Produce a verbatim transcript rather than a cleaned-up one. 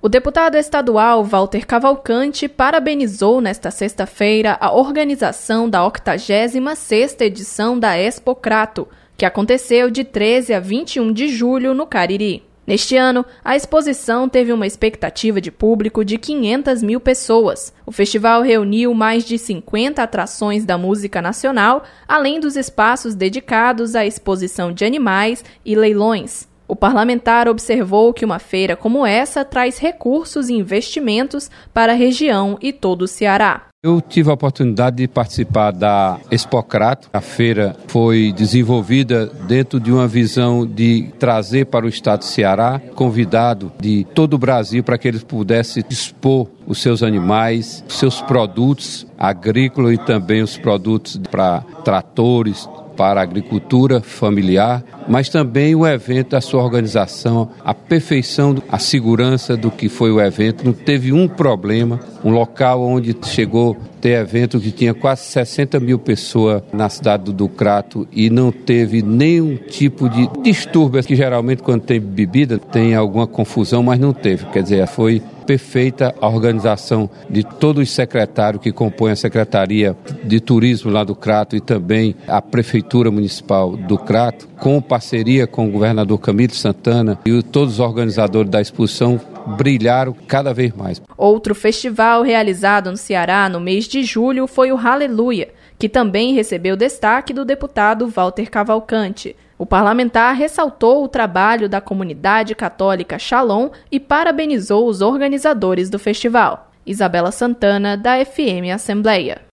O deputado estadual Walter Cavalcante parabenizou nesta sexta-feira a organização da octagésima sexta edição da Expocrato, que aconteceu de treze a vinte e um de julho no Cariri. Neste ano, a exposição teve uma expectativa de público de quinhentas mil pessoas. O festival reuniu mais de cinquenta atrações da música nacional, além dos espaços dedicados à exposição de animais e leilões. O parlamentar observou que uma feira como essa traz recursos e investimentos para a região e todo o Ceará. Eu tive a oportunidade de participar da Expocrato. A feira foi desenvolvida dentro de uma visão de trazer para o estado do Ceará convidado de todo o Brasil para que eles pudessem expor os seus animais, os seus produtos agrícolas e também os produtos para tratores, para a agricultura familiar, mas também o evento, a sua organização, a perfeição, a segurança do que foi o evento. Não teve um problema, um local onde chegou a ter evento que tinha quase sessenta mil pessoas na cidade do Crato e não teve nenhum tipo de distúrbio, que geralmente quando tem bebida tem alguma confusão, mas não teve. Quer dizer, foi perfeita a organização de todos os secretários que compõem a Secretaria de Turismo lá do Crato e também a Prefeitura Municipal do Crato, com parceria com o governador Camilo Santana e todos os organizadores da exposição brilharam cada vez mais. Outro festival realizado no Ceará no mês de julho foi o Hallelujah, que também recebeu destaque do deputado Walter Cavalcante. O parlamentar ressaltou o trabalho da comunidade católica Shalom e parabenizou os organizadores do festival. Isabela Santana, da F M Assembleia.